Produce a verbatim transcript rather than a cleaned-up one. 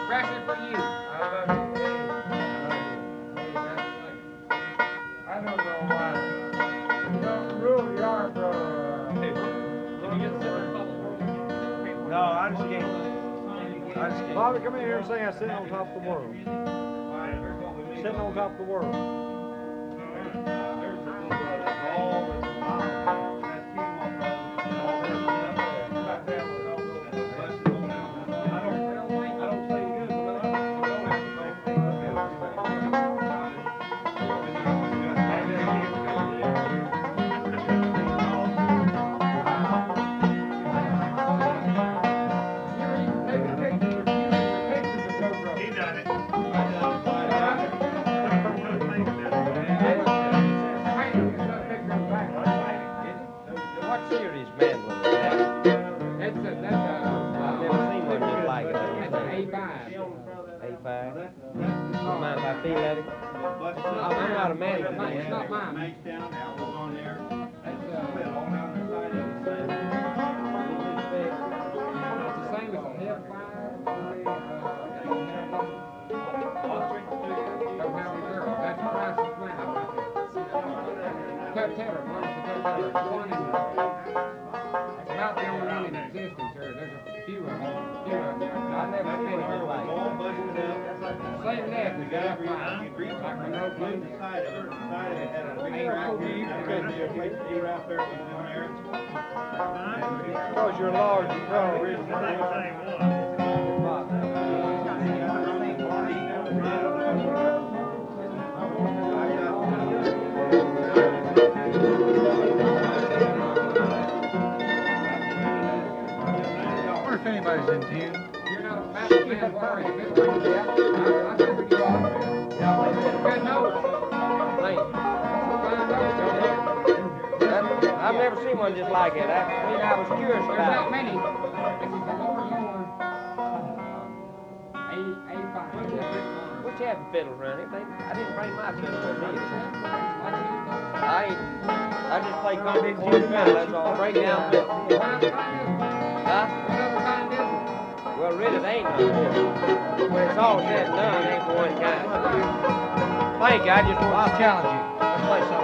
especially for you. I love you. Hey, I love you. Hey, that's, I don't know why. You don't rule your bro. Hey, can you get sit on top of the world? No, I just can't. I just can't. Bobby, come in here and sing I Sitting on Top of the World. Sitting on top of the world. What series mandolin is that? That's a, that's a, I've never seen one just like it. that's an A five. A five. You mind if I feel at it? I'm not a mandolin It's man. not mine. Down, out was on there. That's, uh, All down the side of the same. it's the same as a F five, only, uh, don't have a girl. That's the price of flat right there. Cut tether, belongs to cut tether. One in, it's about the only one in existence here. There's a few of them, few of them. I never seen one just like it. All busted up. Same neck as The the guy F five. you greased Like it, Monroe glued Blue. the side of it. The side of it had a big round. That couldn't be a place to eat out there. It was in there. Because you're large, you probably originally. I wonder if anybody's in tune. You're not a fast man, what are you? Mister? I, I figured you are. Good notes. Thank you. Fine notes over here. That- I've never seen one just like it. I, I mean, I was curious There's not about it. many. This is the lower lower. A, A five. Which had fiddles around it. They, I didn't bring my fiddle with me. I ain't, I just play country boy fiddle, that's all. Break down fiddle. What other kind is it? Huh? What other kind is it? Well, really, they ain't no fiddle. When it's all said and done, it ain't one kind. Thank you, I just want I'll to challenge you. Let's play something.